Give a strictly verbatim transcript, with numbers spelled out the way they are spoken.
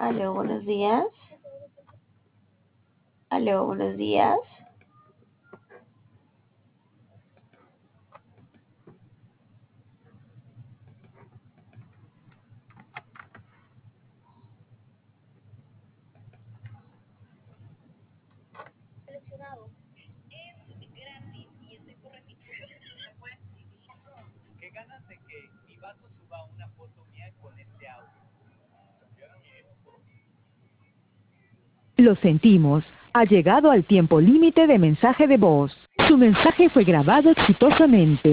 Aló, buenos días. Aló, buenos días. Seleccionado. Es gratis y estoy por repetir. ¿Me puedes escribir? Qué ganas de que mi vato suba una foto mía con este audio. Lo sentimos. Ha llegado al tiempo límite de mensaje de voz. Su mensaje fue grabado exitosamente.